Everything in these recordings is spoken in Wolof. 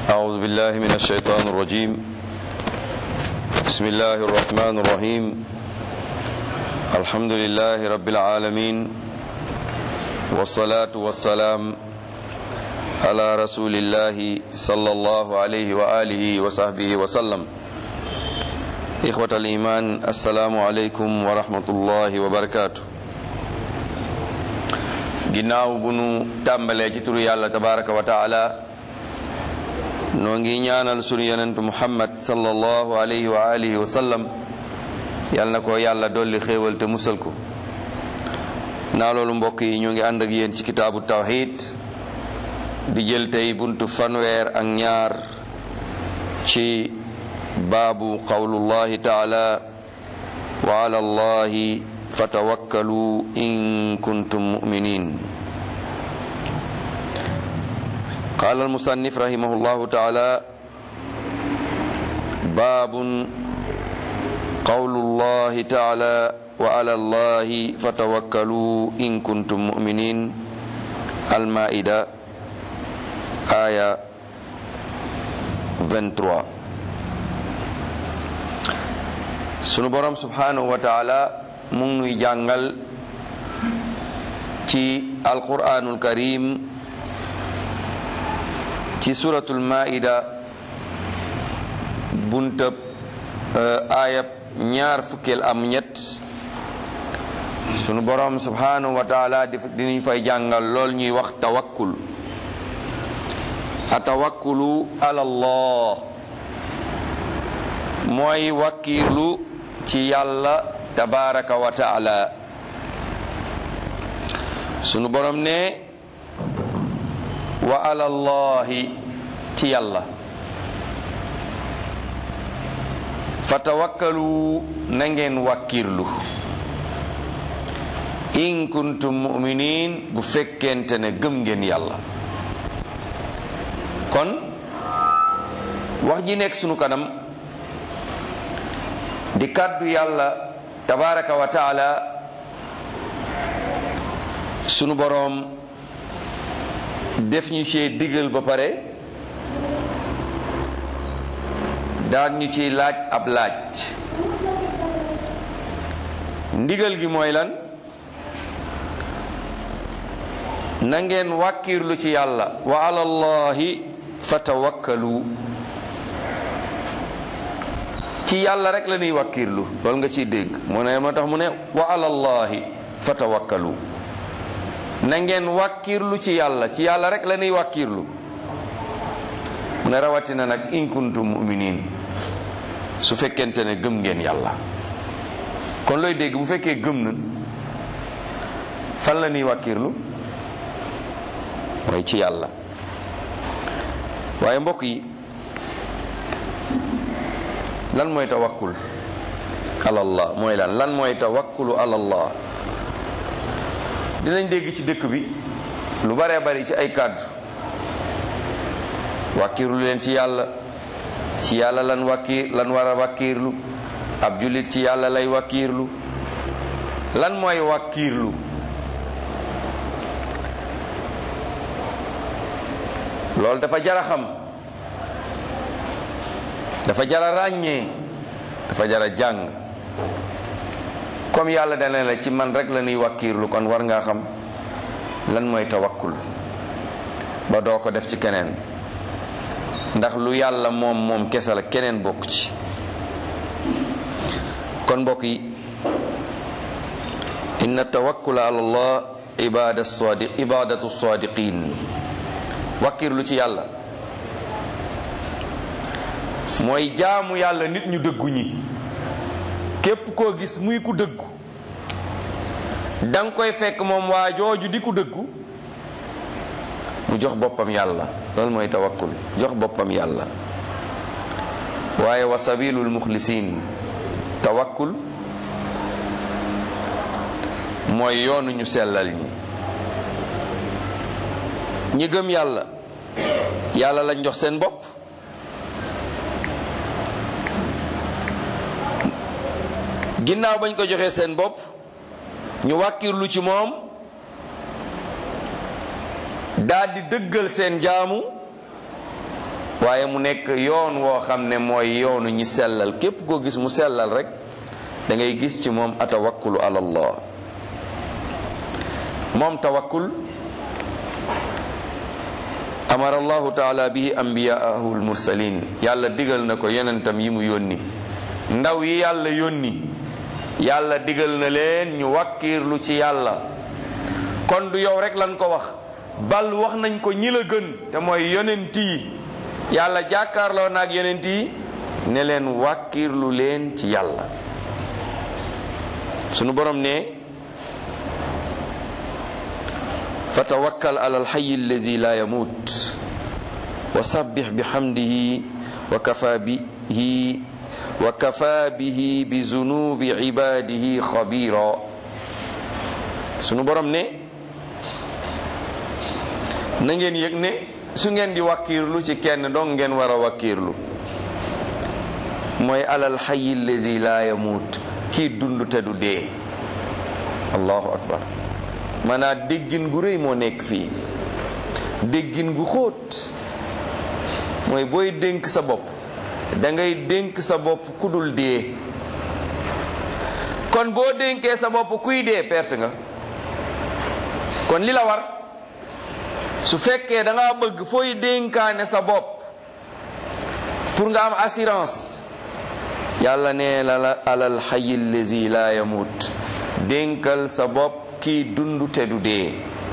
أعوذ بالله من الشيطان الرجيم بسم الله الرحمن الرحيم الحمد لله رب العالمين والصلاة والسلام على رسول الله صلى الله عليه وآله وصحبه وسلم إخوة الإيمان السلام عليكم ورحمة الله وبركاته ginnaaw bu nu tàmbalee ci turu yàlla tabaraka wa taala noo ngi ñaanal sunu yonentu muhammad sallallahu alayhi wa alihi wa sallam yal na ko yàlla dolli xéewal te musal ko naa loolu mbokk yi ñu ngi ànd ak yéen ci kitaabu tawhid di jël tey buntu fanweer ak ñaar ci baabu qawlullahi taala wa ala allahi fatawakkalu in kuntum mu'minin قال المصنف رحمه الله تعالى باب قول الله تعالى وعلى الله فتوكلوا إن كنتم مؤمنين المائدة آية 23 sunu borom subhanahu wa ta'ala mu ngi nuy jàngal ci alquranul karim ci suratul maida buntab ayab ñaar fukkeel am ñett sunu borom subhanahu wa taala dinañ fay jàngal lool ñuy wax tawakkul atawakkulu ala allah mooy wakkiirlu ci yàlla tabaraka wa taala sunu borom ne wa ala allahi ci yàlla fatawakkalu na ngeen wàkkirlu in kuntum mu'minin bu fekkente ne gëm ngeen yàlla kon wax ji nekk sunu kanam di kàddu yàlla tabaraka wa taala sunu boroom def ñu ci digal ba pare daan ñu ci laaj ab laaj ndigal gi mooy lan na ngeen wàkkirlu ci yàlla wa ala allahi fatawakkalu ci yàlla rek la ñuy wàkkirlu loolu nga ciy dégg mu ne moo tax mu ne wa ala allahi fatawakkalu na ngeen wàkkirlu ci yàlla rek la ñuy wàkkirlu mu ne rawatina nag in kuntum mu'minin su fekkente ne gëm ngeen yàlla kon looy dégg bu fekkee gëm na fan la ñuy wàkkirlu mooy ci yàlla waaye mbokk yi lan mooy tawakkul alallah mooy lan mooy tawakkulu alallah dinañ dégg ci dëkk bi lu baree bari ci ay kàddu wàkkiirlu leen ci yàlla lan war a wàkkiirlu ab jullit ci yàlla lay wàkkiirlu lan mooy wàkkiirlu loolu dafa jara xam dafa jara ràññee dafa jara jàng comme yàlla dana la ci man rek la ñuy wàkkiirlu kon war ngaa xam lan mooy tawakkul ba doo ko def ci keneen ndax lu yàlla moom kese la keneen bokk ci kon mbokk yi inna tawakkula ala allah ibadatu sadiqin wàkkiirlu ci yàlla mooy jaamu yàlla nit ñu dëggu ñi képp koo gis muy ku dëggu danga koy fekk moom waa jooju di ku dëggu mu jox boppam yàlla loolu mooy tawakkul jox boppam yàlla waaye wa sabilul muxlisin tawakkul mooy yoonu ñu sellal ñi gëm yàlla lañ jox seen bopp ginnaaw bañ ko joxee seen bopp ñu wàkkirlu ci moom daldi dëggal seen jaamu waaye mu nekk yoon woo xam ne mooy yoonu ñi sellal. képp koo gis mu sellal rek da ngay gis ci moom atawakkulu ala allah. moom tawakkul amara allahu taala bihi ambiyaahu almursalin. yàlla digal na ko yonentam yi mu yónni, ndaw yi yàlla yónni, yàlla digal na leen ñu wakkiirlu ci yàlla. kon du yow rek lan ko wax, bal wax nañ ko ñi la gën te mooy yonent yi. yàlla jàkkaarloo naag yonent yi ne leen wakkiirlu leen ci yàlla. sunu borom ne fa tawakkal ala alxayi allazi la yamut wa sabbix bihamdihi wa kafa bihi bi zunubi ibadihi xabira. sunu borom ne na ngeen yëg ne su ngeen di wakkiirlu ci kenn dong ngeen war a wakkiirlu, mooy alal xayi allazi la yamut, kii dund te du dee. allahu akbar. maanaam déggin gu rëy moo nekk fii, déggin gu xóot. mooy booy dénk sa bopp da ngay dénk sa bopp ku dul dee. kon boo dénkee sa bopp kuy dee perte nga. kon li la war su fekkee da nga bëgg fooy dénkaane sa bopp pour nga am assurance, yàlla nee la alal xayi allazi la yamut, dénkal sa bopp kii dund te du dee.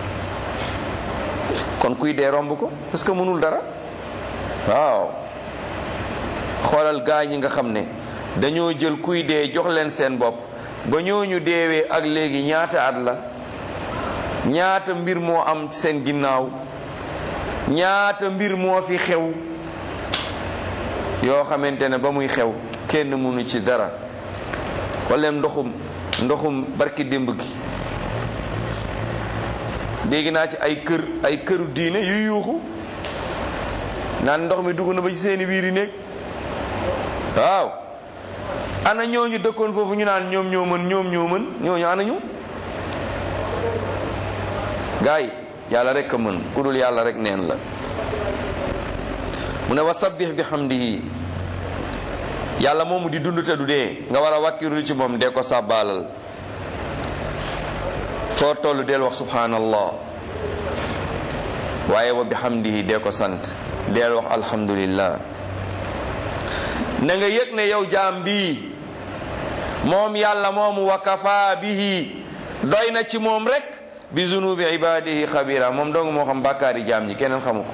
kon kuy dee romb ko parce que mënul dara. waaw xoolal gaa ñi nga xam ne dañoo jël kuy dee jox leen seen bopp, ba ñooñu deewee ak léegi ñaata at la, ñaata mbir moo am seen ginnaaw, ñaata mbir moo fi xew yoo xamante ne ba muy xew kenn mënu ci dara. wala ndoxum barki démb gi dégg naa ci ay këru diine yu yuuxu naan ndox mi dugg na ba ci seeni biir yi néeg. waaw ana ñooñu dëkkoon foofu ñu naan ñoom ñoo mën ñooñu ana ñu. gaay yàlla rek a mën, ku dul yàlla rek neen la. mu ne wasabbih bihamdihi, yàlla moomu di dund te du dee nga war a wàkkiru ci moom, dee ko sàbbaalal. foo tollu del wax subhanallah, waaye wa bihamdihi dee ko sant, del wax alhamdulillah. na nga yëg ne yow jaam bi moom yàlla moomu wa kafa bihi doy na ci moom rek bi zunubi ibadihi xabira. moom dong moo xam bàkkaari jaam ñi, keneen xamu ko.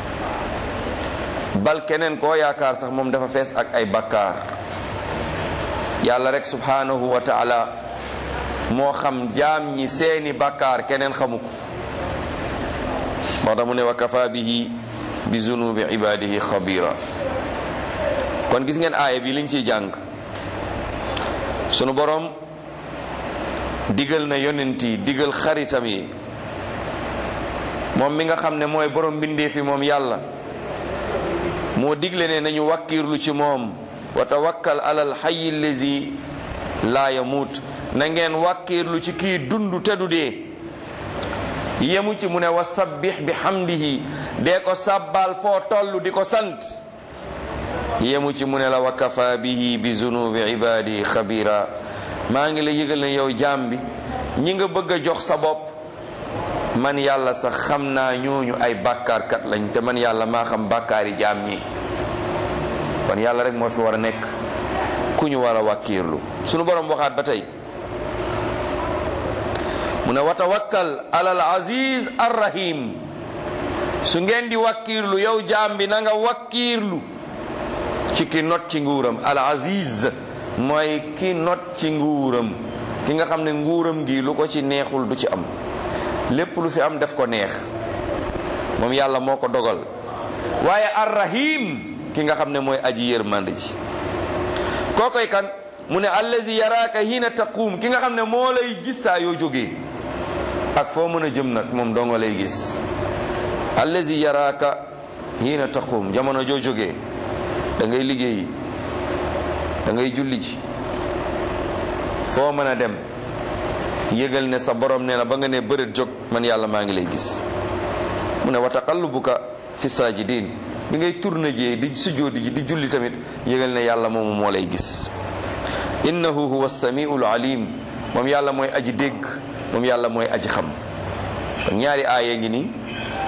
bal keneen koo yaakaar sax moom dafa fees ak ay bàkkaar. yàlla rek subhanahu wa taala moo xam jaam ñi seeni bàkkaar, keneen xamu ko. moo tax mu ne wa kafa bihi bi zunubi ibadihi xabira. kon gis ngeen aaya bi liñ ciy jàng, sunu borom digal na yonent yi, digal xaritam yi, moom mi nga xam ne mooy borom mbindee fi moom yàlla moo digle ne nañu wakkiirlu ci moom. wa tawakkal alal hayyi allazi laa yamut, na ngeen wakkiirlu ci kii dund te du dee. yemu ci mu ne wa sabbih bi hamdihi, dee ko sàbbaal foo toll di ko sant. yemu ci mu ne la wa kafa bihi bi zunubi ibadi xabira. maa ngi la yëgal ne yow jaam bi ñi nga bëgg a jox sa bopp, man yàlla sax xam naa ñooñu ay bàkkaarkat lañ, te man yàlla maa xam bàkkaari jaam ñi. kon yàlla rek moo fi war a nekk ku ñu war a wàkkiirlu. sunu borom waxaat ba tey mu ne wa tawakkal alal aziz arrahim. su ngeen di wàkkiirlu yow jaam bi na nga wàkkiirlu ci ki not ci nguuram. al aziz mooy ki not ci nguuram, ki nga xam ne nguuram gi lu ko ci neexul du ci am, lépp lu fi am def ko neex, moom yàlla moo ko dogal. waaye arrahim ki nga xam ne mooy aji yërmande ji. kookoy kan mu ne allazi yaraaka hiina taquum, ki nga xam ne moo lay gis saa yoo jógee ak foo mën a jëm nag moom donga lay gis. allazi yaraaka hiina taquum, jamono joo jógee da ngay liggéeyi, da ngay julli ci, foo mën a dem yëgal ne sa borom nee na ba nga ne bërët jóg man yàlla maa ngi lay gis. mu ne wa taqallubuka fi saajidin, bi ngay tourné jee di sujjóoti ji di julli tamit yëgal ne yàlla moomu moo lay gis. innahu huwa samiul alim, moom yàlla mooy aji dégg, moom yàlla mooy aji xam. ñaari aaya ngi nii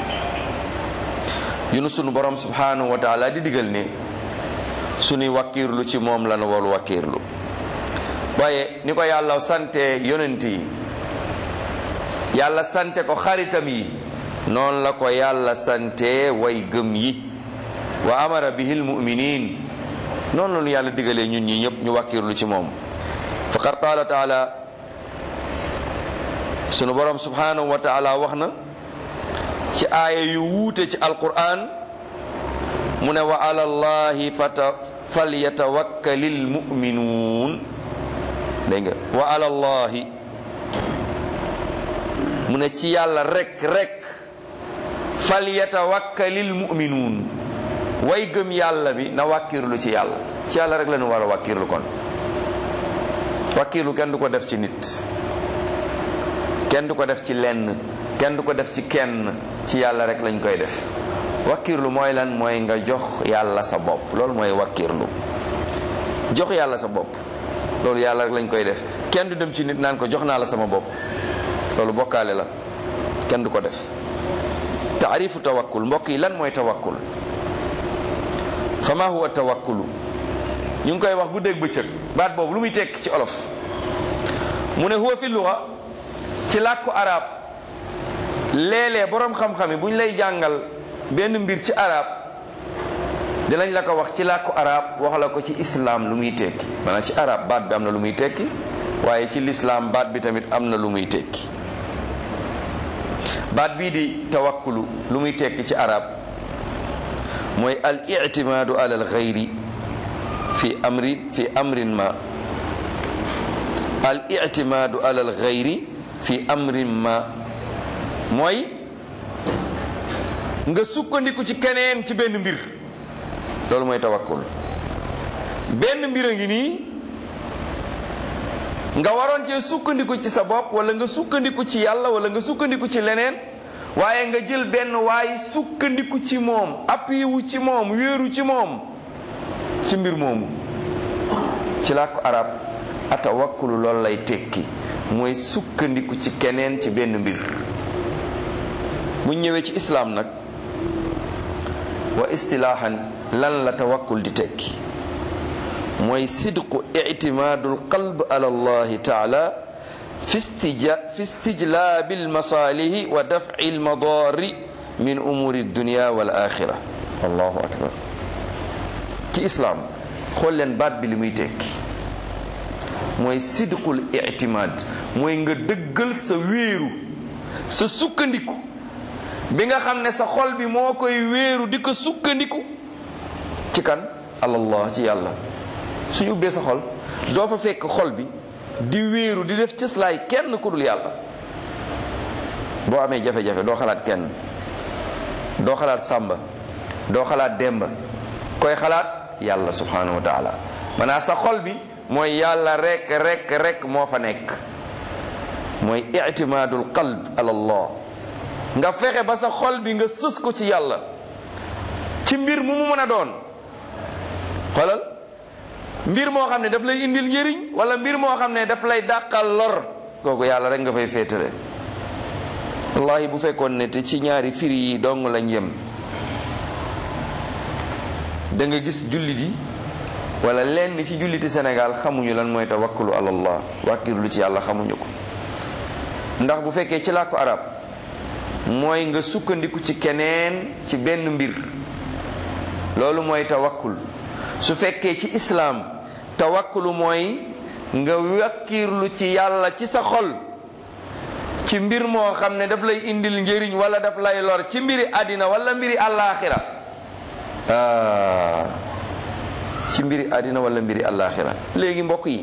yunu sunu borom subhanahu wa taala di digal ne suñuy wakkiirlu ci moom la nu war wakkiirlu. waaye ni ko yàlla sante yonent yi, yàlla sante ko xaritam yi, noonu la ko yàlla sante way gëm yi. wa amara bihil mu'minin, noonu la nu yàlla digalee ñun ñi ñëpp ñu wakkiirlu ci moom. faqad qaala taala, sunu borom subhanahu wa taala wax na ci aaya yu wuute ci alquran mu ne wa ala allahi falyatawakkalil mu'minuun. dégg nga wa ala allahi, mu ne ci yàlla rek falyatawakkalil mu'minuun, way gëm yàlla bi na wàkkirlu ci yàlla. ci yàlla rek la ñu war a wàkkirlu. kon wàkkirlu kenn du ko def ci nit, kenn du ko def ci lenn, kenn du ko def ci kenn, ci yàlla rek lañ koy def. wàkkirlu mooy lan? mooy nga jox yàlla sa bopp. loolu mooy wàkkirlu, jox yàlla sa bopp. loolu yàlla rek lañ koy def. kenn du dem ci nit naan ko jox naa la sama bopp. loolu bokkaale la, kenn du ko def. taarifu tawakkul, mbokk yi lan mooy tawakkul? fa ma huwa tawakkulu? ñu ngi koy wax bu dégg bëccëg. baat boobu lu muy tekki ci olof? mu ne huwa fi luga, ci làkku arab, léeg-léeg boroom xam-xam yi bu ñu lay jàngal benn mbir ci arab dinañ la ko wax ci làkku arab, wax la ko ci islam lu muy tekki. maanaam ci arab baat bi am na lu muy tekki, waaye ci lislaam baat bi tamit am na lu muy tekki. baat bii di tawakkulu lu muy tekki ci arab mooy al i'timaadu ala al ghayri fi amrin ma. al i'timaadu ala al ghayri fi amrin ma mooy nga sukkandiku ci keneen ci benn mbir. loolu mooy tawakkul. benn mbir a ngi nii nga waroon cee sukkandiku ci sa bopp, wala nga sukkandiku ci yàlla, wala nga sukkandiku ci leneen, waaye nga jël benn waay sukkandiku ci moom, appui wu ci moom, wéeru ci moom, ci mbir moomu. ci làkku arab atawakkulu loolu lay tekki, mooy sukkandiku ci keneen ci benn mbir. bu ñëwee ci islaam nag, wa istilaahan lan la tawakkul di tekki? mooy sidqu ictimaadul qalb ala allahi taala fi istijlaabi almasaalihi wa dafci almadaari min umuuri dunya wal axira. allahu akbar. ci islaam xool leen baat bi li muy tekki, mooy sidqul ictimaad, mooy nga dëggal sa wéeru, sa sukkandiku bi nga xam ne sa xol bi moo koy wéeru di ko sukkandiku ci kan? alallah, ci yàlla. suñu ubbee sa xol doo fa fekk xol bi di wéeru di def cëslaay kenn ku dul yàlla. boo amee jafe-jafe doo xalaat kenn, doo xalaat sàmba, doo xalaat demba, koy xalaat yàlla subhanahu wa taala. maanaam sa xol bi mooy yàlla rek moo fa nekk. mooy i'timaadul qalb ala allah. nga fexe ba sa xol bi nga sës ko ci yàlla ci mbir mu mën a doon. xoolal, mbir moo xam ne daf lay indil njëriñ, wala mbir moo xam ne daf lay dàqal lor, kooku yàlla rek nga fay féetale. wallahi bu fekkoon ne te ci ñaari firi yi dong lañ yem, da nga gis jullit yi wala lenn ci julliti Sénégal xamuñu lan mooy tawakkulu ala allah, wàkkirlu ci yàlla xamuñu ko. ndax bu fekkee ci làkku arab mooy nga sukkandiku ci keneen ci benn mbir, loolu mooy tawakkul. su fekkee ci islaam tawakkulu mooy nga wàkkirlu ci yàlla ci sa xol ci mbir moo xam ne daf lay indil njëriñ wala daf lay lor, ci mbiri àddina wala mbiri àllaaxira. ci mbiri àddina wala mbiri àllaaxira. léegi mbokk yi,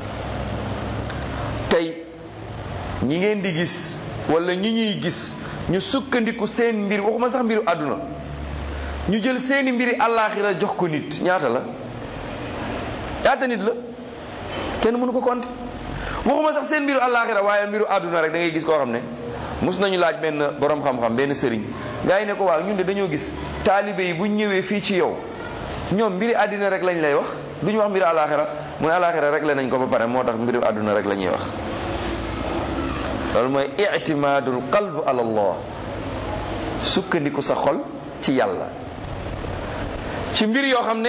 tey ñi ngeen di gis wala ñi ñuy gis ñu sukkandiku seen mbir, waxuma sax mbiru àdduna, ñu jël seeni mbiri àllaaxira jox ko nit, ñaata la? ñaata nit la? kenn mënu ko compter. waxuma sax seen mbiru àllaaxira, waaye mbiru àdduna rek da ngay gis koo xam ne mus nañu laaj benn borom xam-xam, benn sëriñ, gaa yi ne ko waaw ñun de dañoo gis taalibe yi buñ ñëwee fii ci yow ñoom mbiri àddina rek lañ lay wax duñu wax mbiri alaxira mu ne alaxira rek la nañ ko ba pare moo tax mbiri àdduna rek la ñuy wax. loolu mooy i'timaadul qalb ala Allah, sukkandiku sa xol ci yàlla ci mbir yoo xam ne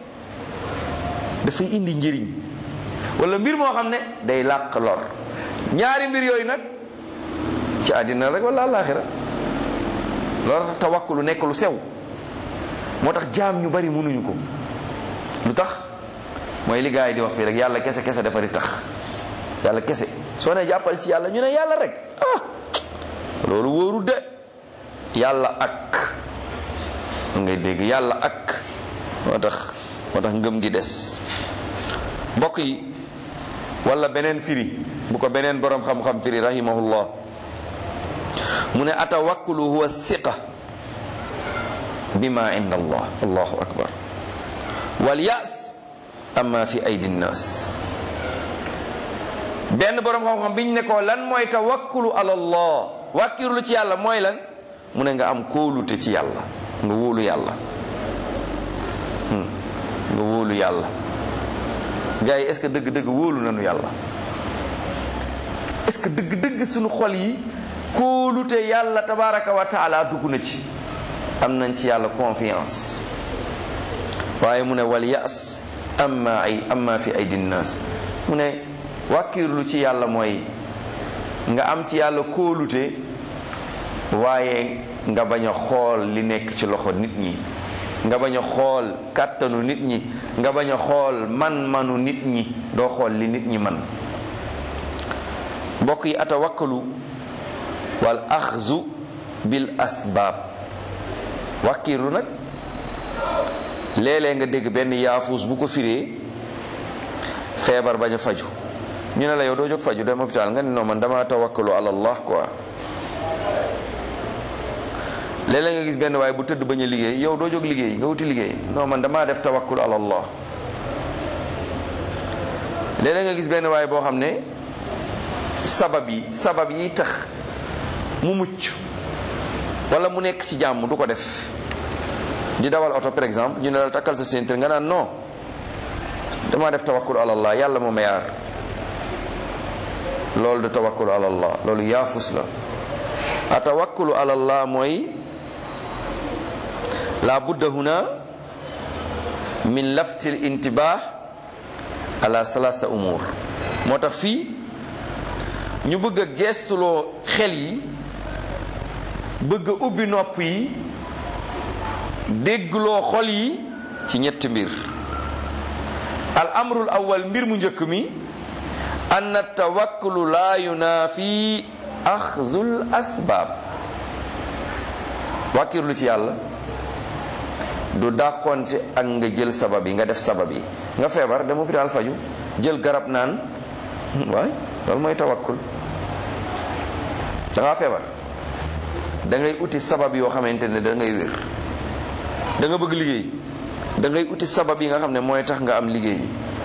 dafay indi njëriñ wala mbir moo xam ne day làq lor. ñaari mbir yooyu nag ci àddina rek wala alaxira. loolu tax tawakkulu nekk lu sew, moo tax jaam ñu bari mënuñu ko. lu tax mooy li gaa yi di wax fii rek yàlla kese kese dafa di tax yàlla kese soo ne jàppal ci yàlla ñu ne yàlla rek loolu wóoru de. yàlla ak ngay dégg yàlla ak moo tax ngëm gi des. mbokk yi wala beneen firi bu ko beneen boroom xam-xam firi rahimahullah mu ne atawakkulu huwa thiqa bima inda Allah. allahu akbar. wal ya's amma fi aydi nnas. benn boroom xam-xam biñ ne ko lan mooy tawakkulu ala Allah, wàkkirlu ci yàlla mooy lan, mu ne nga am kóolute ci yàlla, nga wóolu yàlla. nga wóolu yàlla. gars yi est-ce que dëgg-dëgg wóolu nañu yàlla? est-ce que dëgg-dëgg suñu xol yi kóolute yàlla tabaraka wa taala dugg na ci? am nañ ci yàlla confiance. waaye mu ne wal ya's amma fi aydi nnas. mu ne wàkkirlu ci yàlla mooy nga am ci yàlla kóolute waaye nga bañ a xool li nekk ci loxo nit ñi, nga bañ a xool kàttanu nit ñi, nga bañ a xool man-manu nit ñi, doo xool li nit ñi man. mbokk yi atawakkalu wal axzu bil asbaab. wàkkiirlu nag léeg-léeg nga dégg benn yaafuus bu ko firee feebar bañ a faju, ñu ne la yow doo jóg faju dem hôpital nga ne non man dama tawakkalu ala Allah quoi. léeg-léeg nga gis benn waaye bu tëdd bañ a liggéey, yow doo jóg liggéey nga wuti liggéey, non man damaa def tawakkul ala Allah. léeg-léeg nga gis benn waaye boo xam ne sabab yi tax mu mucc wala mu nekk ci jàmm du ko def. di dawal oto par exemple ñu ne la takkal sa ceinture nga naan non damaa def tawakkul ala Allah, yàlla moo ma yaar. loolu du tawakkul ala Allah, loolu yaafus la. a tawakkulu ala Allah mooy la budda huna min lafti l intibah ala salasa umur. moo tax fii ñu bëgg a geestuloo xel yi, bëgg a ubbi nopp yi, déggloo xol yi ci ñetti mbir. al amrul awwal, mbir mu njëkk mi, anna tawakkulu la yunafi axzul asbaab. wàkkirlu ci yàlla du dàqonte ak nga jël sabab yi, nga def sabab yi. nga feebar dem hôpital faju, jël garab naan, waay loolu mooy tawakkul. da ngaa feebar da ngay uti sabab yoo xamante ne da ngay wér. da nga bëgg liggéey da ngay uti sabab yi nga xam ne mooy tax nga am liggéey.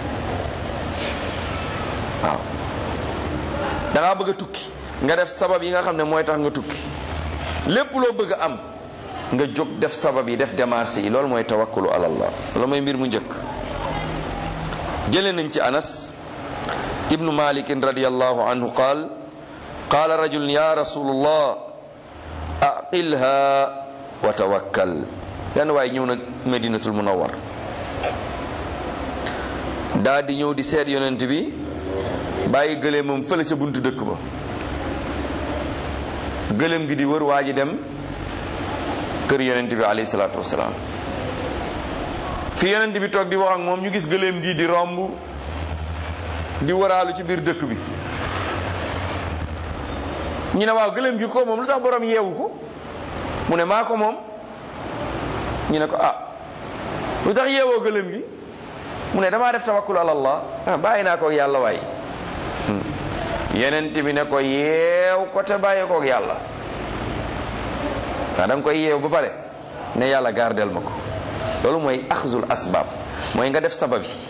waaw da ngaa bëgg a tukki nga def sabab yi nga xam ne mooy tax nga tukki. lépp loo bëgg a am nga jóg def sabab yi, def démarche yi. loolu mooy tawakkulu ala Allah. loolu mooy mbir mu njëkk. jëlee nañ ci Anas ibnu Malik radiyallahu anhu qaala rajul ya rasulullah aqilha wa tawakkal. benn waaye ñëw na Medinatul Munawwar daa di ñëw di seet yonent bi, bàyyi gëléemam fële ca buntu dëkk ba. gëléem gi di wër, waa ji dem kër yonent bi alayhi salaatu wasalaam. fi yonent bi toog di wax ak moom, ñu gis gëléem gi di romb di waraalu ci biir dëkk bi. ñu ne waaw gëléem gi ko moom, lu tax borom yeewu ko? mu ne maa ko moom. ñu ne ko lu tax yeewoo gëléem gi? mu ne damaa def tawakkul ala Allah, bàyyi naa koog yàlla waay. yeneen bi ne ko yeew ko te bàyyi koog yàlla. da nga koy yeew ba pare ne yàlla gardel ma ko. loolu mooy axzul asbaab, mooy nga def sabab yi.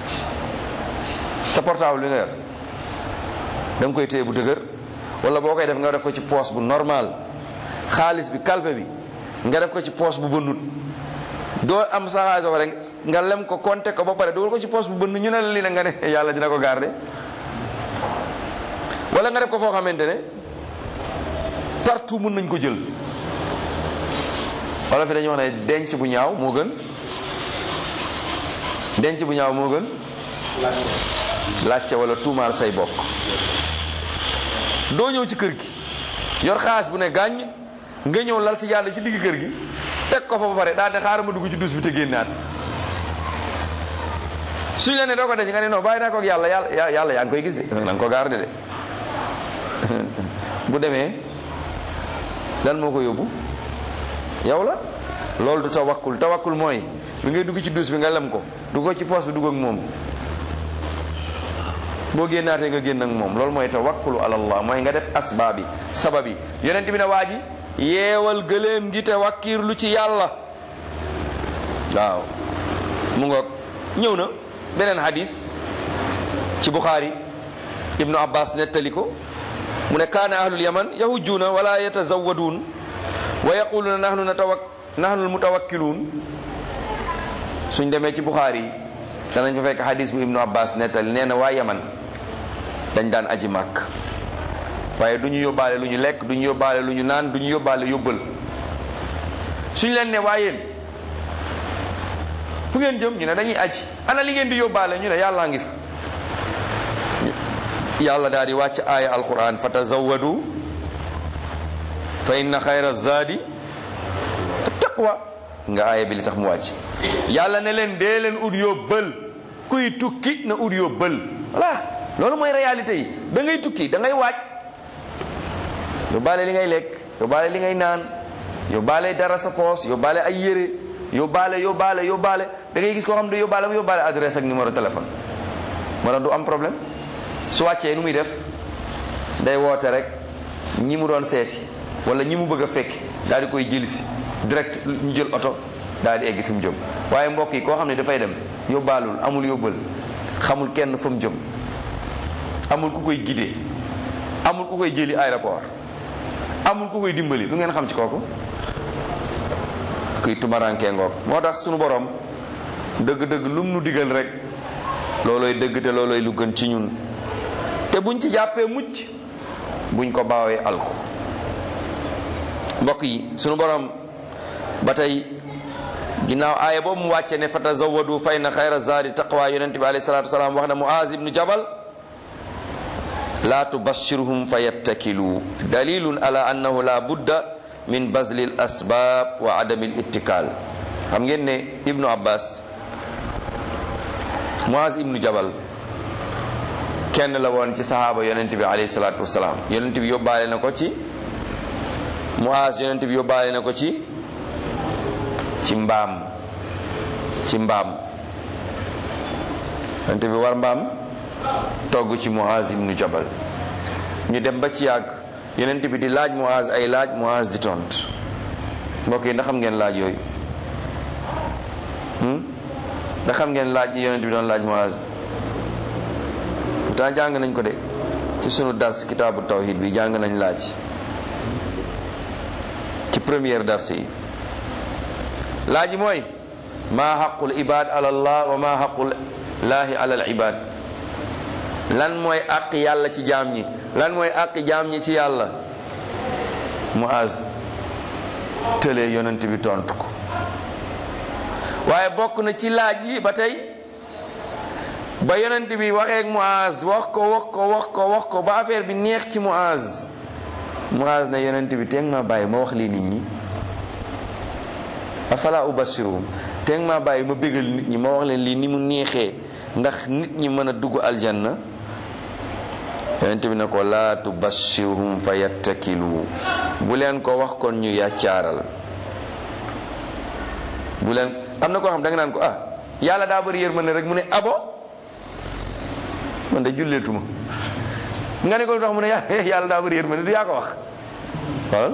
sa portable bi nga yor da nga koy téye bu dëgër, wala boo koy def nga def ko ci poche bu normal. xaalis bi kalpe bi nga def ko ci poos bu bënnut doo am sa xaalis ba rek nga lem ko compter ko ba pare dugal ko ci poos bu bënn ñu ne la lii na nga ne yàlla dina ko garder wala nga def ko foo xamante ne partout mën nañ ko jël. wala fi dañuy wax ne denc bu ñaaw moo gën laajte wala tuumaal say bokk. doo ñëw ci kër gi yor xaalis bu ne gàññ nga ñëw lal si yàlla ci digg kër gi teg ko fa ba pare daal ne xaaral ma dugg ci douche bi te génnaat suñ la ne doo ko denc nga ne non bàyyi naa ko ak yàlla yaa ngi koy gis de na nga ko garder de bu demee lan moo ko yóbbu yow la. loolu du tawakkul mooy bi ngay dugg ci douche bi nga lem ko dugg ko ci poche bi dugg ak moom boo génnaatee nga génn ak moom loolu mooy tawakkulu ala Allah mooy nga def asbaab yi sabab yi. yonent bi ne waa ji yeewal gëléem gi te wakkiirlu ci yàlla. waaw mu ngoog ñëw na beneen hadis ci Bukhari Ibnu Abbas nettali ko mu ne kaana ahlul yaman yahujjuuna wala yatazawwaduun wa yaquluuna nahnu almutawakkiluun. suñ demee ci Bukhari yi danañ fa fekk hadis bu Ibnu Abbas nettali nee na waa yaman dañ daan aji màkk waaye du ñu yóbbaale lu ñu lekk du ñu yóbbaale lu ñu naan du ñu yóbbaale yóbbal. suñ leen ne waa yéen fu ngeen jëm ñu ne dañuy aji ana li ngeen di yóbbaale ñu ne yàllaa ngi fa. yàlla daal di wàcc aaya alquran fa tazawwadu fa inna xayra zaadi taqwa nga aaya bi li tax mu wàcc. yàlla ne leen dee leen ut yóbbal kuy tukki na ut yóbbal. voilà loolu mooy réalité yi da ngay tukki da ngay waaj yóbbaale li ngay lekk yóbbaale li ngay naan yóbbaale dara sa poos yóbbaale ay yére yóbbaale da ngay gis koo xam ne yóbbaale adresse ak numéro téléphone moo tax du am problème. su wàccee nu muy def day woote rek ñi mu doon seeti wala ñi mu bëgg a fekk daal di koy jëli si direct ñu jël oto daal di egg fi mu jëm. waaye mbokk yi koo xam ne dafay dem yóbbaalul amul yóbbal xamul kenn fa mu jëm amul ku koy guider amul ku koy jëli aéroport amul ku koy dimbali lu ngeen xam ci kooku kuy tumarankee ngoog. moo tax sunu borom dëgg-dëgg lum nu digal rek loolooy dëgg te loolooy lu gën ci ñun. te buñ ci jàppee mucc buñ ko baawee alku. mbokk yi sunu borom ba tey ginnaaw aaya boobu mu wàcce ne fa tazawwadu fa inna xayra zaadi taqwa yonente bi alayhi salatu wasalaam wax na Muaz ibnu Jabal laa tubashirhum fa yattakilu dalilun ala annahu la budda min bazli al asbab wa adami al ittikal. xam ngeen ne Ibnu Abbas Muaz ibnu Jabal kenn la woon ci sahaaba yonent bi alayhi salaatu wasalaam. yonent bi yóbbaale na ko ci Muaz yonent bi yóbbaale na ko ci mbaam yonent bi war mbaam togg ci Muaz ibnu Jabal. ñu dem ba ci yàgg yonent bi di laaj Muaz ay laaj Muaz di tont. mbokk yi ndax xam ngeen laaj yooyu ndax xam ngeen laaj yi yonent bi doon laaj Muaz. pourtant jàng nañ ko de ci sunu dars kitaabu tawhid bi jàng nañ laaj ci première dars yi. laaj yi mooy maa xaqul ibad ala allah wa maa xaqul laahi ala al ibad. lan mooy àq yàlla ci jaam ñi lan mooy àq jaam ñi ci yàlla. Muaz tëlee yonent bi tontu ko. waaye bokk na ci laaj yi ba tey ba yonent bi waxee ak Muaz wax ko ba affaire bi neex ci Muaz ne yonent bi teeg ma bàyyi ma wax lii nit ñi afala ubashiruhum teeg ma bàyyi ma bégal nit ñi ma wax leen lii ni mu neexee ndax nit ñi mën a dugg aljanna. yonent bi ne ko laa tubashirhum fa yattakilu bu leen ko wax kon ñu yàccaaral bu leen. am na koo xam da nga naan ko yàlla daa bëri yërmande rek mu ne abo man de julleetuma nga ne ko lu tax mu ne yàlla daa bëri yërmande du yaa ko wax waaw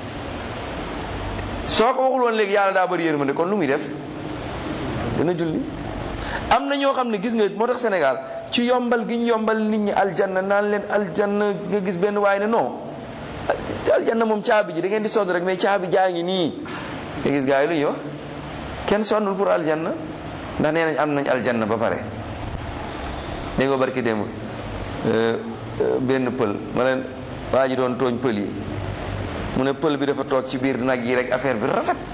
soo ko waxul woon léegi yàlla daa bëri yërmande kon lu muy def dina julli. am na ñoo xam ne gis nga moo tax Sénégal ci yombal gi ñu yombal nit ñi aljanna naan leen aljanna nga gis benn waaye ne non aljanna moom caabi ji da ngeen di sonn rek mais caabi jaa ngi nii nga gis gaa yi lu ñuy wax kenn sonnul pour aljanna ndax nee nañ am nañ aljanna ba pare. dégg nga barki démb benn pël ma leen waa ji doon tooñ pël yi mu ne pël bi dafa toog ci biir nag yi rek affaire bi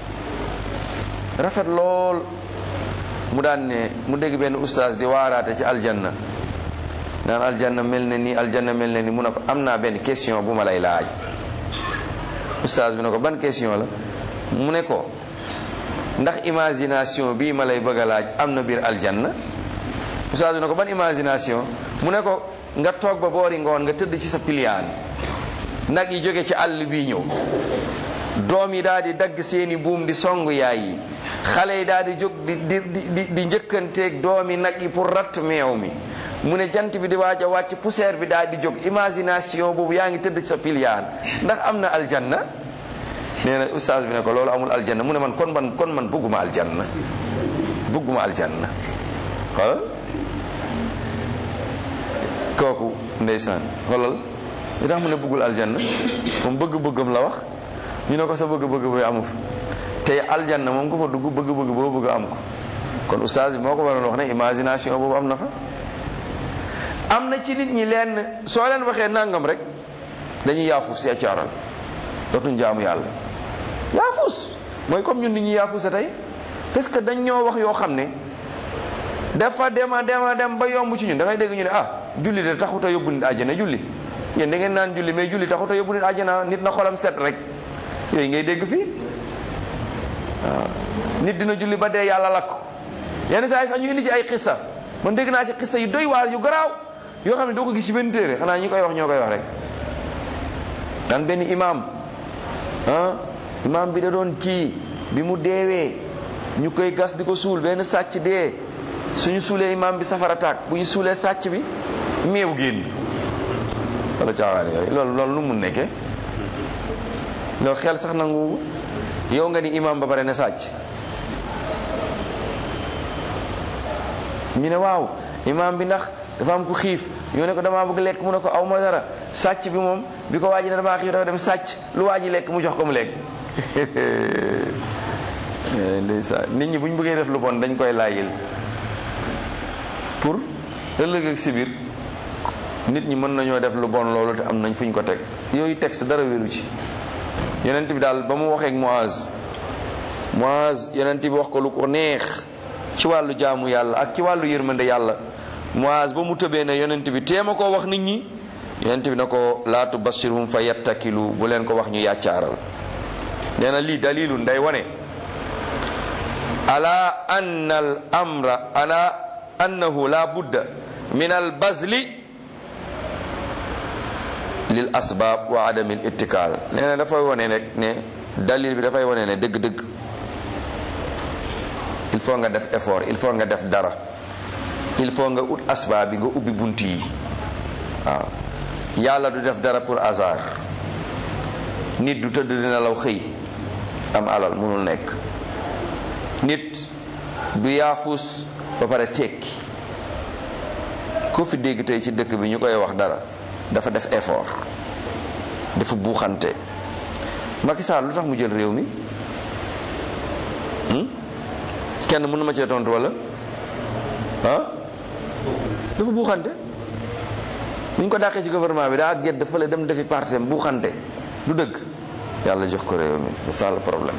rafet lool mu daan ne mu dégg benn ustaas di waaraate ci aljanna naan aljanna mel na ni aljanna mel na ni mu ne ko am naa benn question bu ma lay laaj. ustaas bi ne ko ban question la mu ne ko ndax imagination bii ma lay bëgg a laaj am na biir aljanna. ustaas bi ne ko ban imagination mu ne ko nga toog ba boori ngoon nga tëdd ci sa piliyaan nag yi jóge ci àll bii ñëw doom yi daal di dagg seeni buum di songu yaay yi xale yi daal di jóg di njëkkanteeg doom yi nag yi pour ratt meew mi mu ne jant bi di waaj a wàcc poussière bi daal di jóg imagination boobu yaa ngi tëdd ci sa piliyaan ndax am na aljanna. nee na ustaas bi ne ko loolu amul aljanna mu ne man kon man bëgguma aljanna xoolal kooku ndeysaan xoolal li tax mu ne bëggul aljanna moom bëgg-bëggam la wax ñu ne ko sa bëgg-bëgg bi amu fa te aljanna moom ko fa dugg bëgg-bëgg boo bëgg am ko kon ustaas bi moo ko waroon wax ne imagination boobu am na fa. am na ci nit ñi leen soo leen waxee nangam rek dañuy yaafus si accaaral dootuñ jaamu yàlla yaafus mooy comme ñun nit ñi yaafusa tey parce que dañ ñoo wax yoo xam ne dafa dem ba yomb ci ñun da ngay dégg ñu ne julli de taxut a yóbbu nit àjjana julli yéen da ngeen naan julli mais julli taxut a yóbbu nit àjjana nit na xolam set rek yooyu ngay dégg fii waaw nit dina julli ba dee yàlla lakk yenn saa yi sax ñu indi ci ay xissa man dégg naa ci xissa yu doy waar yu garaaw yoo xam ne doo ko gis ci benn téere xanaa ñi koy wax ñoo koy wax rek daan benn imaam imaam bi da doon kii bi mu deewee ñu koy gas di ko suul benn sàcc dee suñu suulee imaam bi safara tàkk bu ñu suulee sàcc bi meew génn wala caawaane yooyu loolu lu mu nekkee loolu xel sax nangu yow nga ni imaam ba pare ne sàcc ñu ne waaw imaam bi ndax dafa am ku xiif ñoo ne ko damaa bëgg lekk mu ne ko aw ma dara sàcc bi moom bi ko waaji ne damaa xiif dafa dem sàcc lu waaji lekk mu jox ko mu lekk ndeysaan nit ñi bu ñu bëggee def lu bon dañ koy laayil pour ëllëg ak si biir nit ñi mën nañoo def lu bon loolu te am nañ fu ñu ko teg yooyu texte dara wéru ci yonent bi daal ba mu waxee ak Muaz yonent bi wax ko lu ko neex ci wàllu jaamu yàlla ak ci wàllu yërmande yàlla Muaz ba mu tëbee ne yonent bi téema koo wax nit ñi yonent bi na ko laa tubashirhum fa yattakilu bu leen ko wax ñu yàccaaral nee na lii dalilun day wane ala anna al amra ala annahu la budda min al bazli lil asbab wa adami al ittikaal nee na dafay wane rek ne dalil bi dafay wane ne dëgg-dëgg il faut nga def effort il faut nga def dara il faut nga ut asbaab bi nga ubbi bunt yi waaw yàlla du def dara pour hasard nit du tëdd dina law xëy am alal mënul nekk nit du yaafus ba pare tekki ko fi dégg tey ci dëkk bi ñu koy wax dara dafa def effort dafa buuxante Macky Sall lu tax mu jël réew mi kenn mën na ma cee tontu wala dafa buuxante bu ñu ko dàqee ci gouvernement bi daa gedd fële dem defi partem buuxante du dëgg yàlla jox ko réew mi c'est ça le problème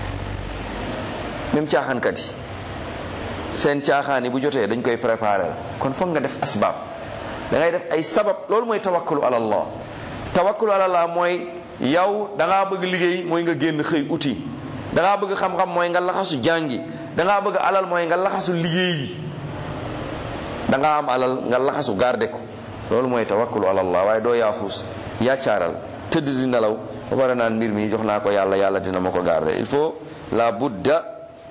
même caaxaankat yi seen caaxaan yi bu jotee dañ koy préparer kon foog nga def asbaab da ngay def ay sabab loolu mooy tawakkulu ala allah tawakkulu ala allah mooy yow da ngaa bëgg liggéey mooy nga génn xëy uti da ngaa bëgg xam-xam mooy nga laxasu jàngi da ngaa bëgg alal mooy nga laxasu liggéeyi da ngaa am alal nga laxasu garde ko loolu mooy tawakkulu ala allah waaye doo yaafuus yaacaaral tëdd di nelaw ba pare naan mbir mi jox naa ko yàlla yàlla dina ma ko garde il faut la budda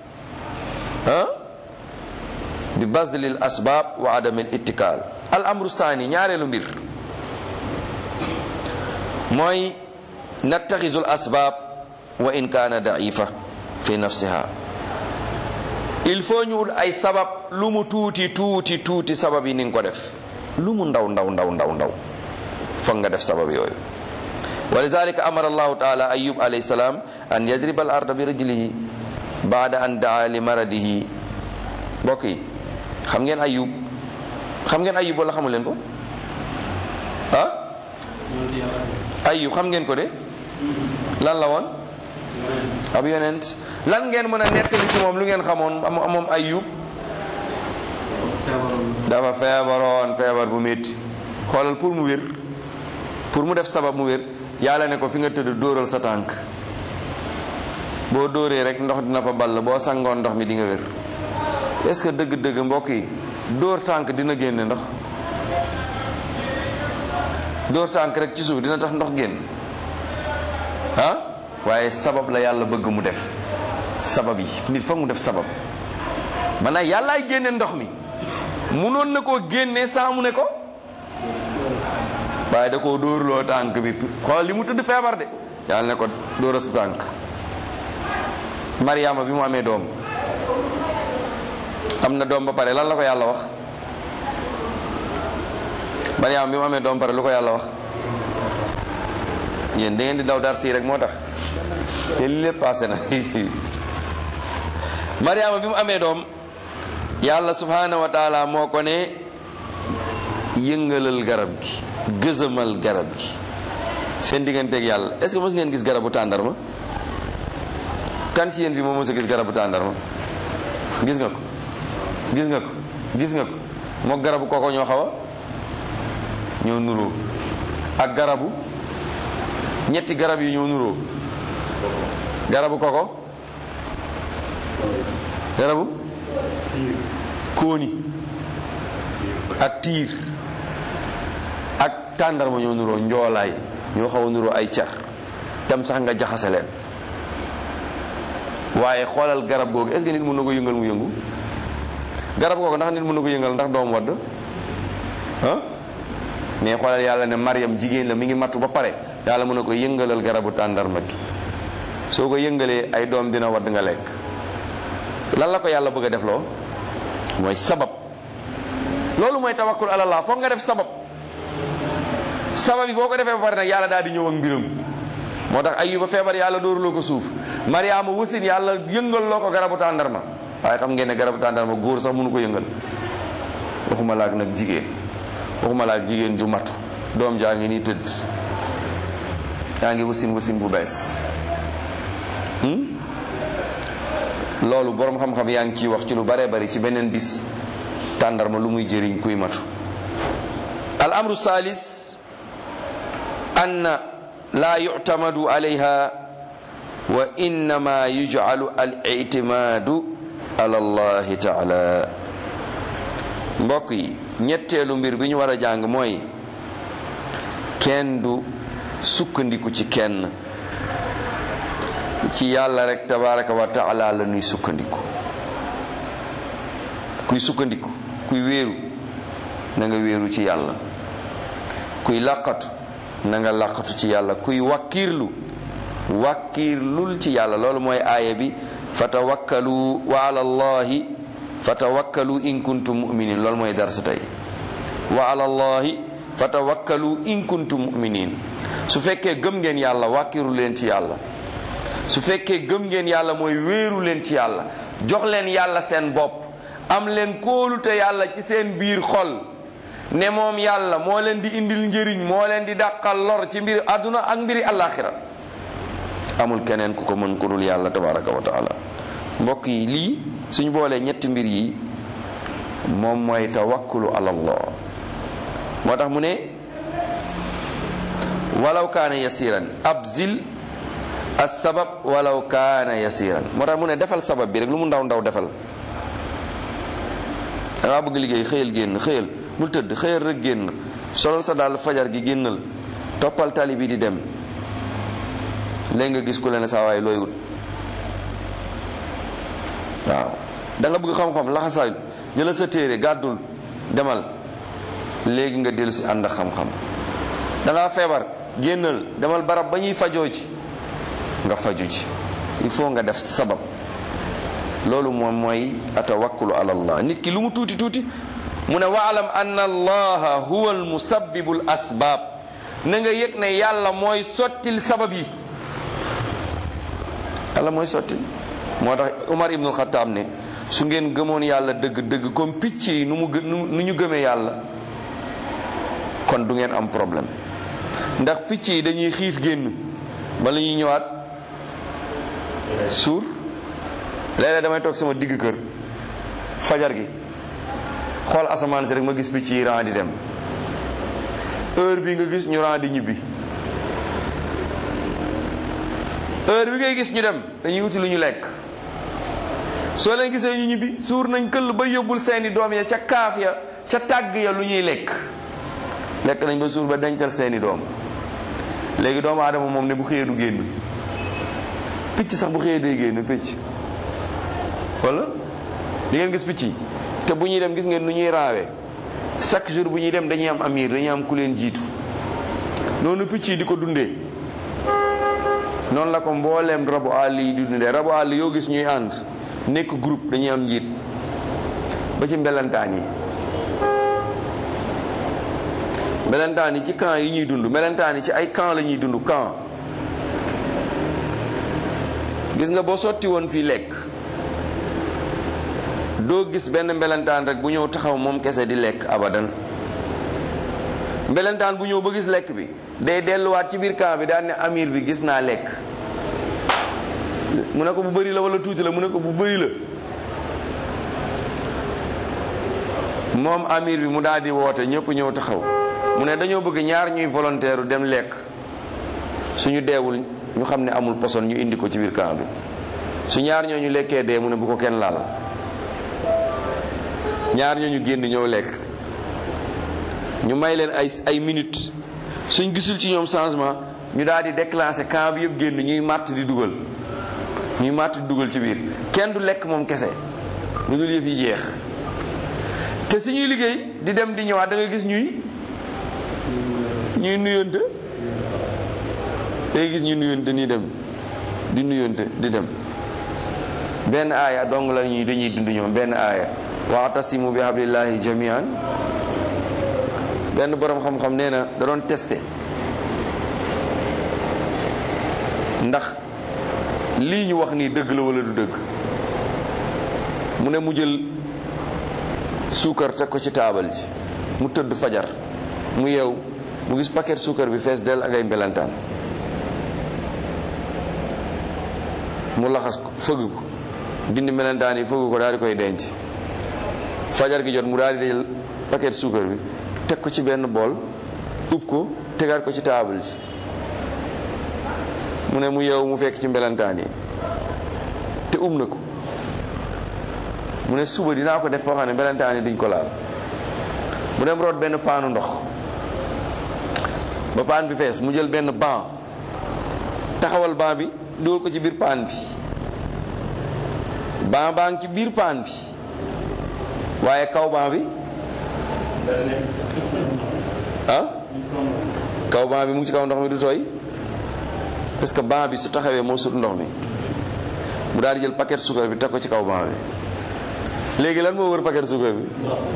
bi bazlil asbab wa adamil ittikaal al amru saani ñaareelu mbir mooy nattaxisul asbab wa in kaana daifa fi nafsiha il faut ñu ut ay sabab lu mu tuuti sabab yi ni nga ko def lu mu ndaw foog nga def sabab yooyu wa lidhalika amara allahu taala ayub alayhi salam an yadriba al arda bi rijlihi baada an daa li maradihi. mbokk yi xam ngeen ayub wala xamu leen ko ayub xam ngeen ko de lan la woon ab yonent. lan ngeen mën a nettali ci moom lu ngeen xamoon moom ayub dafa feebaroon feebar bu métti. xoolal pour mu wér, pour mu def sabab mu wér, yàlla ne ko fi nga tëdd dóoral sa tànk, boo dóoree rek ndox dina fa ball, boo sangoon ndox mi di nga wér. est-ce que dëgg-dëgg mbokk yi dóor tànk dina génne ndox? dóor tànk rek ci suuf dina tax ndox génn waaye sabab la yàlla bëgg mu def. sabab yi nit foog mu def sabab. maanaam yàllaay génne ndox mi, munoon na koo génne saa mu ne ko, waaye da koo dóorloo tànk bi. xool li mu tëdd feebar de, yàlla ne ko dóora sa tànk. Mariama bi mu amee doom, am na doom ba pare, lan la ko yàlla wax? Mariama bi mu amee doom ba pare lu ko yàlla wax? yéen da ngeen di daw dar si rek moo tax te li lépp passé na. Mariama bi mu amee doom, yàlla subhanahu wa taala moo ko ne yëngalal garab gi, gëzamal garab gi seen digganteeg yàlla. est-ce que mos ngeen gis garabu tàndarma? kan ci yéen bi moo mos a gis garabu tàndarma? gis nga ko? gis nga ko? gis nga ko? moo garabu koko ñoo xaw a ñoo nuroo. ak garabu ñetti garab yi ñoo nuroo. garabu koko, garabu kóoni ak tiir ak tàndarma ñoo nuroo njoolaay, ñoo xaw a nuroo ay car tam sax nga jaxase leen. waaye xoolal garab googu, est-ce que nit mën na ko yëngal mu yëngu? garab googu ndax nit mën na ko yëngal ndax doom wadd mais xoolal yàlla ne Maryam jigéen la, mi ngi mattu ba pare, yàlla mën na ko yëngalal garabu tàndarma gi. soo ko yëngalee ay doom dina wadd nga lekk. lan la ko yàlla bëgg a def loo? mooy sabab. loolu mooy tawakkul alallah, foog nga def sabab. sabab yi boo ko defee ba pare nag yàlla daal di ñëw ak mbiram. moo tax Ayuba feebar yàlla dóorloo ko suuf, Mariama wasin yàlla yëngal loo ko garabu tàndarma. waaye xam ngeen ne garabu tàndarma góor sax mënu ko yëngal, waxuma laak nag jigéen, waxuma laak jigéen ju matu, doom jaa ngi nii tëdd, yaa ngi wasin bu bees. loolu boroom xam-xam yaa ngi ciy wax ci lu bare bari ci beneen bis, tàndarma lu muy jëriñ kuy matu. al amru salis anna la yu'tamadu alayha wa innama yuj'alu al i'timadu ala allahi taala. mbokk yi ñetteelu mbir bi ñu war a jàng mooy kenn du sukkandiku ci kenn, ci yàlla rek tabaraka wa taala la ñuy sukkandiku. kuy sukkandiku, kuy wéeru, na nga wéeru ci yàlla. kuy làqatu, na nga làqatu ci yàlla. kuy wàkkiirlul ci yàlla. loolu mooy aaya bi fatawakkalu wa ala allahi fatawakkalu in kuntum mu'minin. loolu mooy darsa tey. wa ala allahi fatawakkalu in kuntum mu'minin. su fekkee gëm ngeen yàlla, wàkkiiru leen ci yàlla. su fekkee gëm ngeen yàlla mooy wéeru leen ci yàlla, jox leen yàlla seen bopp, am leen kóolute yàlla ci seen biir xol ne moom yàlla moo leen di indil njëriñ, moo leen di dàqal lor ci mbiri àdduna ak mbiri àllaaxira. amul keneen ku ko mën ku dul yàlla tabaraka wa taala. mbokk yi lii suñu boolee ñetti mbir yi moom mooy tawakkulu ala allah. moo tax mu ne walaw kaana yasiran abzil as-sabab walaw kaana yasiran. moo tax mu ne defal sabab bi rek lu mu ndaw ndaw defal. da ngaa bëgg liggéey, xëyal génn, xëyal bul tëdd, xëyal rek génn, solal sa daal fajar gi génnal, toppal tali bi di dem. léegi nga gis ku leen saa waay looy wut. waaw da nga bëgg xam-xam laxasaayu, jëlal sa téere gàddul demal, léegi nga dellu si ànd ak xam-xam. da ngaa feebar, génnal demal barab ba ñuy fajoo ci nga faju ci. il faut nga def sabab. loolu moom mooy atawakkulu ala allah. nit ki lu mu tuuti tuuti mu ne waalam anna allaha huwa almusabbibu al asbab na nga yëg ne yàlla mooy sottil sabab yi. yàlla mooy sottil. moo tax Umar ibnul Xattaab ne su ngeen gëmoon yàlla dëgg-dëgg comme picc yi nu ñu gëmee yàlla kon du ngeen am problème ndax picc yi dañuy xiif génn bala ñuy ñëwaat suur. léeg-léeg damay toog sama digg kër fajar gi xool asamaan si rek ma gis picc yi ran di dem heure bi nga gis ñu ran di ñibbi heure bi ngay gis ñu dem dañuy wuti lu ñu lekk. soo leen gisee ñu ñibbi suur nañ këll ba yóbbul seeni doom ya ca kaaf ya ca tàgg ya lu ñuy lekk nañ ba suur ba dencal seeni doom. léegi doomu aadama moom ne bu xëyee du génn picc sax bu xëyee day génn picc wala di ngeen gis picc yi te bu ñuy dem gis ngeen nu ñuy raawee chaque jour bu ñuy dem dañuy am amir dañuy am ku leen jiitu noonu picc yi di ko dundee noonu la ko mbooleem rabu àll yi di dundee. rabu àll yoo gis ñuy ànd nekk groupe dañuy am njiit ba ci mbelentaan yi. melentaan yi ci camp yi ñuy dund melentaan yi ci ay camp la ñuy dund camp. gis nga boo sotti woon fii lekk doo gis benn mbelentaan rek bu ñëw taxaw moom kese di lekk abadan. mbelentaan bu ñëw ba gis lekk bi day delluwaat ci biir camp bi daan ne amir bi gis naa lekk. mu ne ko bu bëri la wala tuuti la mu ne ko bu bëri la. moom amir bi mu daal di woote ñëpp ñëw taxaw mu ne dañoo bëgg ñaar ñuy volontaire dem lekk suñu deewul ñu xam ne amul poson ñu indi ko ci biir camp bi su ñaar ñooñu lekkee dee mu ne bu ko kenn laal. ñaar ñooñu génn ñëw lekk ñu may leen ay minutes suñ gisul ci ñoom changement ñu daal di déclencher camp bi yëpp génn ñuy màtt di dugal ci biir kenn du lekk moom kese lu dul yëf yi jeex. te si ñuy liggéey di dem di ñëwaat da ngay gis ñuy nuyonte day gis ñuy nuyonte nii dem di nuyonte di dem. benn aaya dong la ñuy dañuy dund ñoom benn aaya wa'tasimu bi hablillahi jami'an. benn borom xam-xam nee na da doon testé ndax lii ñu wax nii dëgg la wala du dëgg. mu ne mu jël suukar teg ko ci taabal ji mu tëdd fajar mu yeew mu gis paquet suukar bi fees dell ak ay mbelantaan mu laxas ko fëgg ko dindi mbelantaan yi fëgg ko daal di koy denc. fajar gi jot mu daal di jël paquet suukar bi teg ko ci benn bool ub ko tegaat ko ci taabal ji mu ne mu yeew mu fekk ci mbelantaan yi te na ko. mu ne suba dinaa ko def foo xam ne mbelentaan yi duñ ko laal. mu dem root benn paanu ndox ba paan bi fees mu jël benn ban taxawal ban bi dugal ko ci biir paan bi baa ngi ci biir paan bi waaye kaw ban bi kaw ban bi mu ngi ci kaw ndox mi du tooy parce que ban bi su taxawee moo sut ndox mi. mu daal di jël paquet suukar bi teg ko ci kaw ban bi. léegi lan moo wër paquet suukar bi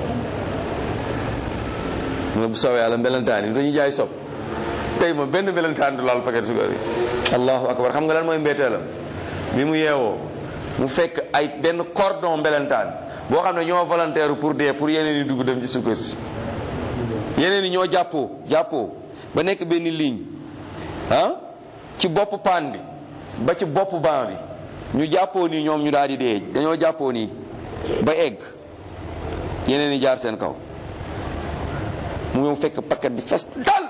mu ne bu soobee yàlla mbelentaan yi dañuy jaay sob tey ma benn mbelentaan du laal paquet suukar bi. allahu akbar. xam nga lan mooy mbeeteelam bi mu yeewoo mu fekk ay benn cordon mbelentaan boo xam ne ñoo volontaire pour dee pour yeneen yi dugg dem ci suukar si. yeneen yi ñoo jàppoo ba nekk benn ligne ci bopp paan bi ba ci bopp ban bi ñu jàppoo nii ñoom ñu daal di dee dañoo jàppoo nii ba egg yeneen yi jaar seen kaw mu ñëw fekk paquet bi fes dal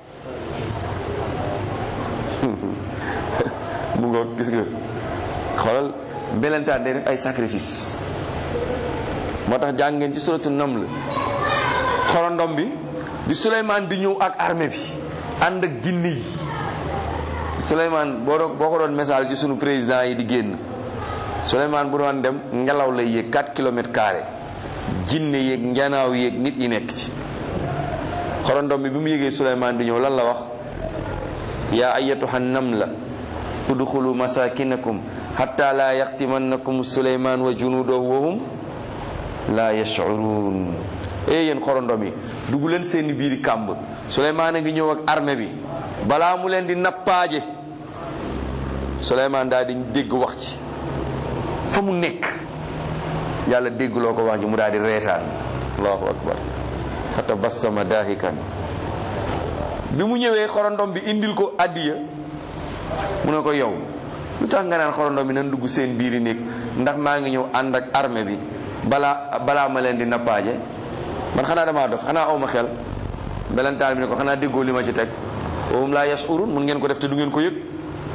mu ngoog gis nga xoolal mbelentaan day def ay sacrifice moo tax jàng ngeen ci suratu Naml xorondom bi Souleymane di ñëw ak armée bi ànd ak jinne yi Souleymane boo ko doon message ci sunu président yi di génn Souleymane bu doon dem ngelaw lay yéeg 4 kilomètres carrés jinne yeeg njanaaw yeeg nit ñi nekk ci xorondom bi mu yégee Souleymane di ñëw lan la wax yaa ayyatuha namla udxulu masakinakum hatta la yaxtimannakum Souleymane wa junuuduhu wa hum la yash'urun yéen xorondom yi dugg leen seen biiri kàmb Suleymaan a ngi ñëw ak armée bi balaa mu leen di nappaaje. Suleymaan daal di dégg wax ci fa mu nekk yàlla déggloo ko wax ji mu daal di reetaan allahu akbar fa tabassama daahikan bi mu ñëwee xorondom bi indil ko addiya mu ne ko yow lu tax nga naan xorondom bi nan dugg seen biiri néeg ndax maa ngi ñëw ànd ak armée bi balaa ma leen di nappaaje man xanaa damaa dof xanaa awma xel belentaan bi ne ko xanaa déggoo li ma ci teg wahum laa yash'urun mun ngeen ko def te du ngeen ko yëg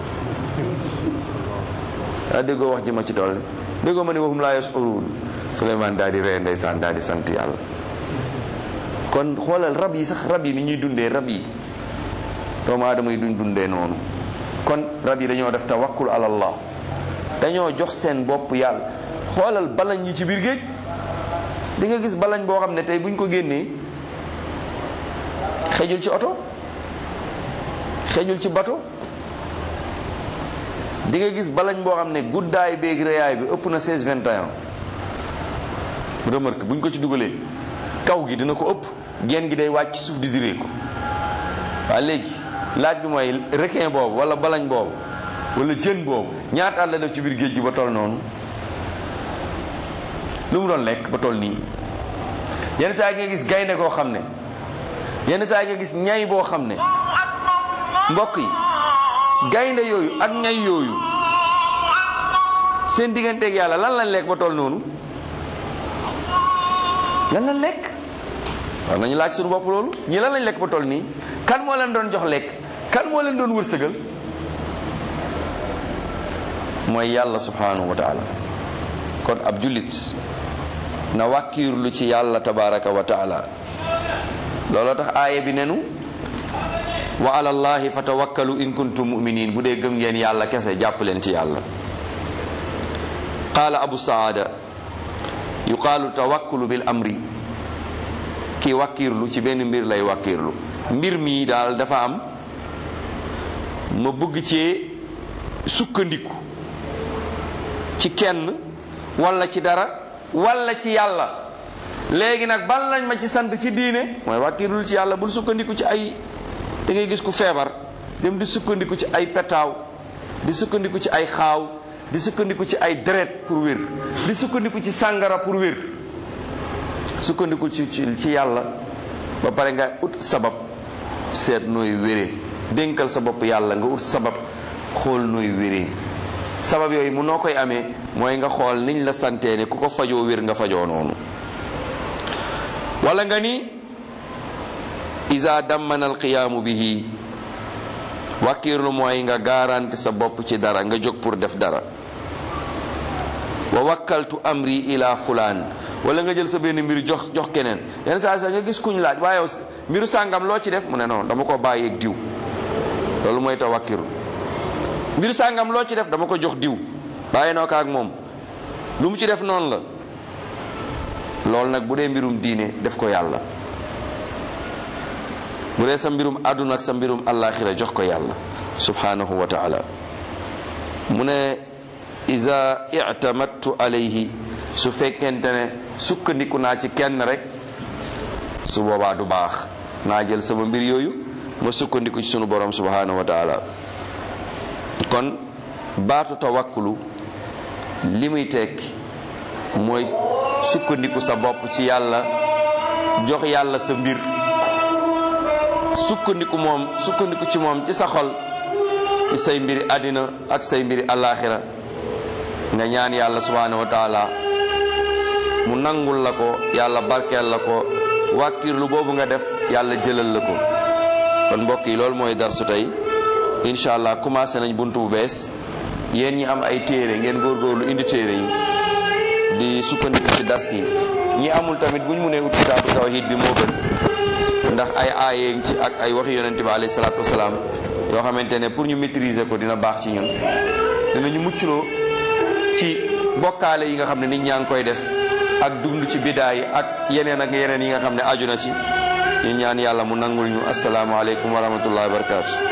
daa déggoo wax ji ma ci toll déggoo ma ne wahum laa yash'urun Suleymaan daal di ree ndeysaan daal di sant yàlla. kon xoolal rab yi sax rab yi ni ñuy dundee rab yi doomu aadama yi duñ dundee noonu kon rab yi dañoo def tawakkul ala Allah dañoo jox seen bopp yàlla. xoolal balañ yi ci biir géej di nga gis balañ boo xam ne tey buñ ko génnee xejul ci oto xejul ci bato di nga gis balañ boo xam ne guddaay beeg réyaay bi ëpp na 16-21 remarque buñ ko ci dugalee kaw gi dina ko ëpp genn gi day wàcc suuf di diree ko waaye léegi laaj bi mooy requin boobu wala balañ boobu wala jën boobu ñaata at la def ci biir géej gi ba toll noonu lu mu doon lekk ba toll nii yenn saa yi nga gis gaynde koo xam ne yenn saa yi nga gis ñay boo xam ne mbokk yi gaynde yooyu ak ñay yooyu seen digganteeg yàlla lan lañ lekk ba toll noonu lan lañ lekk war nañu laaj suñu bopp loolu ñii lan lañ lekk ba toll nii kan moo leen doon jox lekk kan moo leen doon wërsëgal mooy yàlla subhanahu wa taala kon ab jullit na wàkkiirlu ci yàlla tabaraka wa taala looloo tax aaya bi nenu wa ala allahi fatawakkalu in kuntum mu'minin bu dee gëm ngeen yàlla kese jàpp leen ci yàlla. qaala abu saada yuqaalu tawakkulu bil amri kii wàkkiirlu ci benn mbir lay wàkkiirlu mbir mi daal dafa am ma bëgg cee sukkandiku ci kenn wala ci dara wala ci yàlla léegi nag ban lañ ma ci sant ci diine mooy wàkkiirlu ci yàlla bul sukkandiku ci ay da ngay gis ku feebar dem di sukkandiku ci ay petaaw di sukkandiku ci ay xaaw di sukkandiku ci ay deret pour wér di sukkandiku ci sàngara pour wér sukkandiku ci yàlla ba pare nga ut sabab seet nooy wéree dénkal sa bopp yàlla nga ut sabab xool nooy wéree sabab yooyu mu noo koy amee mooy nga xool niñ la santee ne ku ko fajoo wér nga fajoo noonu wala nga ni iza dammana alqiyaamu bihi wàkkiirlu mooy nga garanti sa bopp ci dara nga jóg pour def dara wa wakkaltu amri ila fulaan wala nga jël sa benn mbir jox keneen yenn saa nga gis kuñ laaj waaye mbiru sàngam loo ci def mu ne non dama ko bàyyeeg diw loolu mooy tawakkiru mbiru sàngam loo ci def dama ko jox diw bàyyi noo ko ak moom lu mu ci def noonu la loolu nag bu dee mbirum diine def ko yàlla bu dee sa mbirum àdduna ak sa mbirum allaaxira jox ko yàlla subhanahu wa taala mu ne iza i'tamadtu alayhi su fekkente ne sukkandiku naa ci kenn rek su boobaa du baax naa jël sama mbir yooyu ma sukkandiku ci sunu borom subhanahu wa taala kon baatu tawakkulu li muy tekki mooy sukkandiku sa bopp ci yàlla jox yàlla sa mbir sukkandiku ci moom ci sa xol ci say mbiri àddina ak say mbiri alaaxira nga ñaan yàlla subhanahu wa taala mu nangul la ko yàlla barkeel la ko wàkkirlu boobu nga def yàlla jëlal la ko kon mbokk yi loolu mooy darsu tey incha allah commencé nañ buntu bu bees yéen ñi am ay téere ngeen góorgóorlu indi téere yi di sukkandiku ci dars yi ñi amul tamit buñ mu nee ut kitaabu tawhid bi moo gën ndax ay aaye ci ak ay waxi yonente bi alayhi salaatu wasalaam yoo xamante ne pour ñu maîtriser ko dina baax ci ñun dinañu muccloo ci bokkaale yi nga xam ne nit ñaa ngi koy def ak dund ci bidaa yi ak yeneen yi nga xam ne aju na ci ñu ñaan yàlla mu nangul ñu assalaamu aleykum wa rahmatullahi wa barakatu